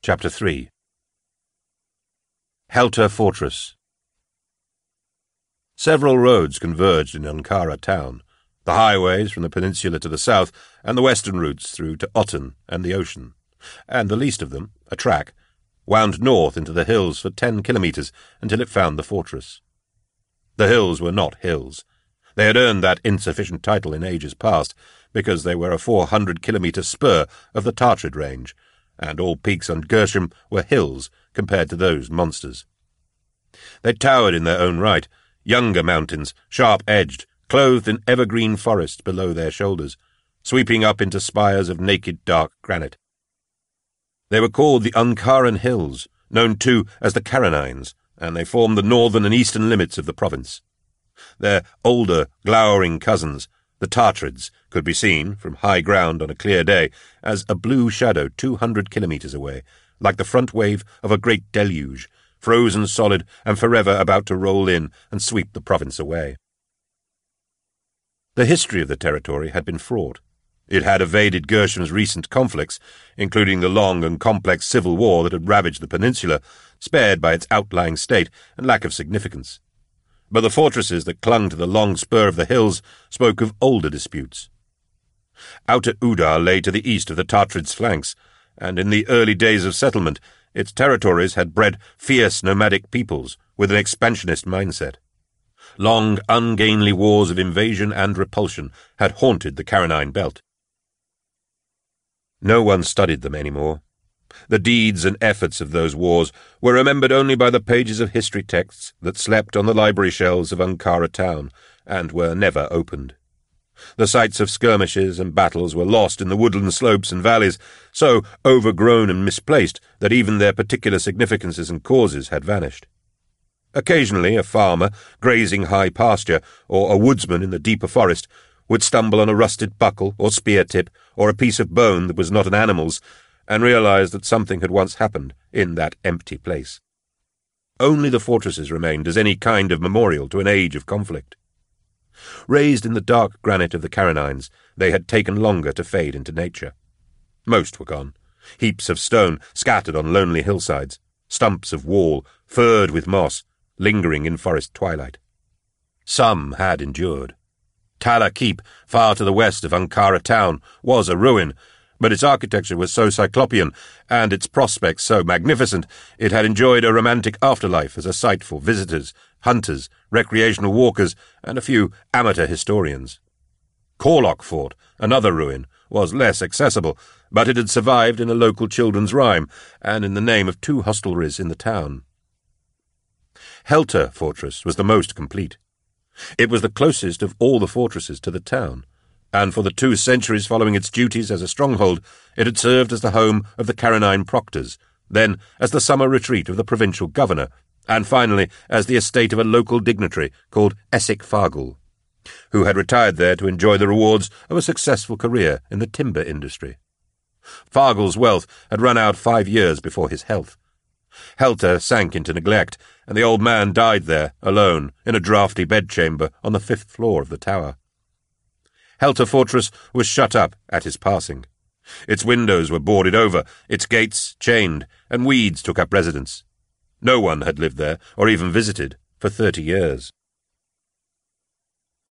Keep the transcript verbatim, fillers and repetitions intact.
Chapter three. Helter Fortress. Several roads converged in Ankara town, the highways from the peninsula to the south, and the western routes through to Otten and the ocean, and the least of them, a track, wound north into the hills for ten kilometres until it found the fortress. The hills were not hills. They had earned that insufficient title in ages past, because they were a four hundred kilometre spur of the Tartrid range, and all peaks on Gershom were hills compared to those monsters. They towered in their own right, younger mountains, sharp-edged, clothed in evergreen forests below their shoulders, sweeping up into spires of naked dark granite. They were called the Ankaran Hills, known too as the Carinines, and they formed the northern and eastern limits of the province. Their older, glowering cousins, the Tartrids, could be seen, from high ground on a clear day, as a blue shadow two hundred kilometres away, like the front wave of a great deluge, frozen solid and forever about to roll in and sweep the province away. The history of the territory had been fraught. It had evaded Gershom's recent conflicts, including the long and complex civil war that had ravaged the peninsula, spared by its outlying state and lack of significance. But the fortresses that clung to the long spur of the hills spoke of older disputes. Outer Udar lay to the east of the Tartrids' flanks, and in the early days of settlement, its territories had bred fierce nomadic peoples with an expansionist mindset. Long, ungainly wars of invasion and repulsion had haunted the Carinine belt. No one studied them anymore. The deeds and efforts of those wars were remembered only by the pages of history texts that slept on the library shelves of Ankara town, and were never opened. The sites of skirmishes and battles were lost in the woodland slopes and valleys, so overgrown and misplaced that even their particular significances and causes had vanished. Occasionally a farmer, grazing high pasture, or a woodsman in the deeper forest, would stumble on a rusted buckle or spear tip, or a piece of bone that was not an animal's, and realize that something had once happened in that empty place. Only the fortresses remained as any kind of memorial to an age of conflict. Raised in the dark granite of the Carinines, they had taken longer to fade into nature. Most were gone, heaps of stone scattered on lonely hillsides, stumps of wall, furred with moss, lingering in forest twilight. Some had endured. Tala Keep, far to the west of Ankara town, was a ruin, but its architecture was so cyclopean, and its prospects so magnificent, it had enjoyed a romantic afterlife as a site for visitors, hunters, recreational walkers, and a few amateur historians. Corlock Fort, another ruin, was less accessible, but it had survived in a local children's rhyme, and in the name of two hostelries in the town. Helter Fortress was the most complete. It was the closest of all the fortresses to the town, and for the two centuries following its duties as a stronghold, it had served as the home of the Carinine proctors, then as the summer retreat of the provincial governor, and finally as the estate of a local dignitary called Essek Fargul, who had retired there to enjoy the rewards of a successful career in the timber industry. Fargul's wealth had run out five years before his health. Helter sank into neglect, and the old man died there, alone, in a draughty bedchamber on the fifth floor of the tower. Helter Fortress was shut up at his passing. Its windows were boarded over, its gates chained, and weeds took up residence. No one had lived there, or even visited, for thirty years.